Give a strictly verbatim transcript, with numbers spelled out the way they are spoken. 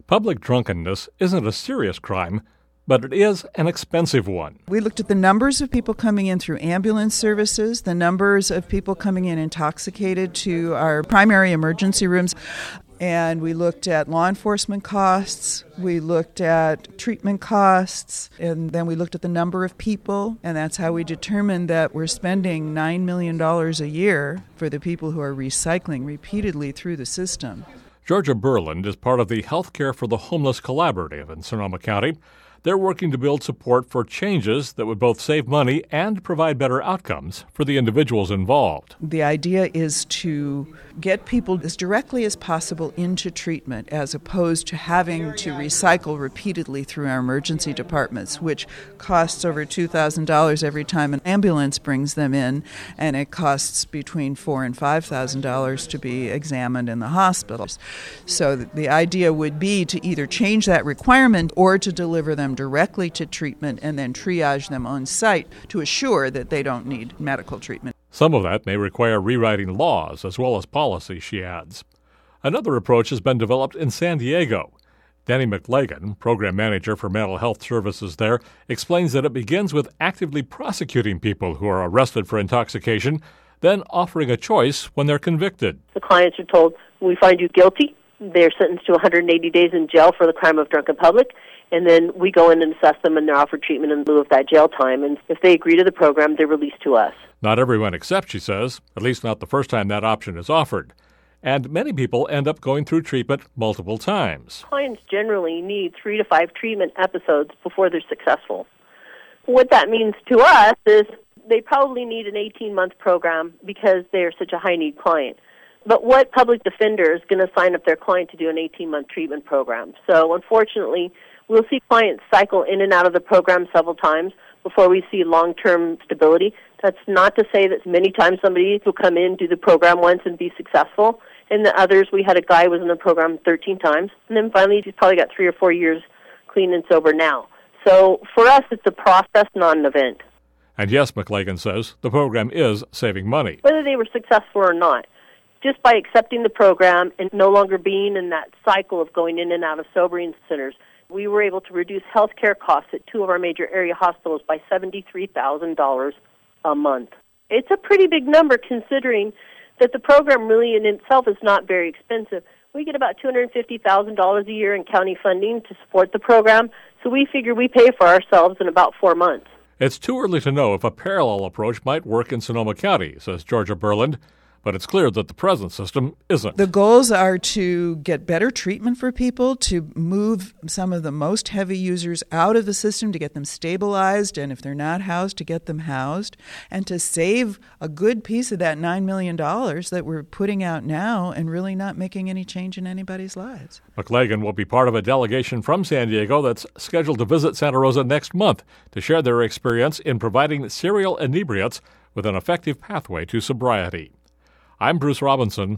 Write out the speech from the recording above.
Public drunkenness isn't a serious crime, but it is an expensive one. We looked at the numbers of people coming in through ambulance services, the numbers of people coming in intoxicated to our primary emergency rooms, and we looked at law enforcement costs, we looked at treatment costs, and then we looked at the number of people, and that's how we determined that we're spending nine million dollars a year for the people who are recycling repeatedly through the system. Georgia Berland is part of the Healthcare for the Homeless Collaborative in Sonoma County. They're working to build support for changes that would both save money and provide better outcomes for the individuals involved. The idea is to get people as directly as possible into treatment as opposed to having to recycle repeatedly through our emergency departments, which costs over two thousand dollars every time an ambulance brings them in, and it costs between four thousand dollars and five thousand dollars to be examined in the hospitals. So the idea would be to either change that requirement or to deliver them directly to treatment and then triage them on site to assure that they don't need medical treatment. Some of that may require rewriting laws as well as policy, she adds. Another approach has been developed in San Diego. Danny McLagan, program manager for mental health services there, explains that it begins with actively prosecuting people who are arrested for intoxication, then offering a choice when they're convicted. The clients are told, we find you guilty. They're sentenced to one hundred eighty days in jail for the crime of drunk in public, and then we go in and assess them, and they're offered treatment in lieu of that jail time. And if they agree to the program, they're released to us. Not everyone accepts, she says, at least not the first time that option is offered. And many people end up going through treatment multiple times. Clients generally need three to five treatment episodes before they're successful. What that means to us is they probably need an eighteen-month program because they're such a high-need client. But what public defender is going to sign up their client to do an eighteen-month treatment program? So unfortunately, we'll see clients cycle in and out of the program several times before we see long-term stability. That's not to say that many times somebody will come in, do the program once, and be successful. And the others, we had a guy who was in the program thirteen times, and then finally he's probably got three or four years clean and sober now. So for us, it's a process, not an event. And yes, McLagan says, the program is saving money. Whether they were successful or not, just by accepting the program and no longer being in that cycle of going in and out of sobering centers, we were able to reduce health care costs at two of our major area hospitals by seventy-three thousand dollars a month. It's a pretty big number considering that the program really in itself is not very expensive. We get about two hundred fifty thousand dollars a year in county funding to support the program, so we figure we pay for ourselves in about four months. It's too early to know if a parallel approach might work in Sonoma County, says Georgia Berland. But it's clear that the present system isn't. The goals are to get better treatment for people, to move some of the most heavy users out of the system, to get them stabilized, and if they're not housed, to get them housed, and to save a good piece of that nine million dollars that we're putting out now and really not making any change in anybody's lives. McLagan will be part of a delegation from San Diego that's scheduled to visit Santa Rosa next month to share their experience in providing serial inebriates with an effective pathway to sobriety. I'm Bruce Robinson.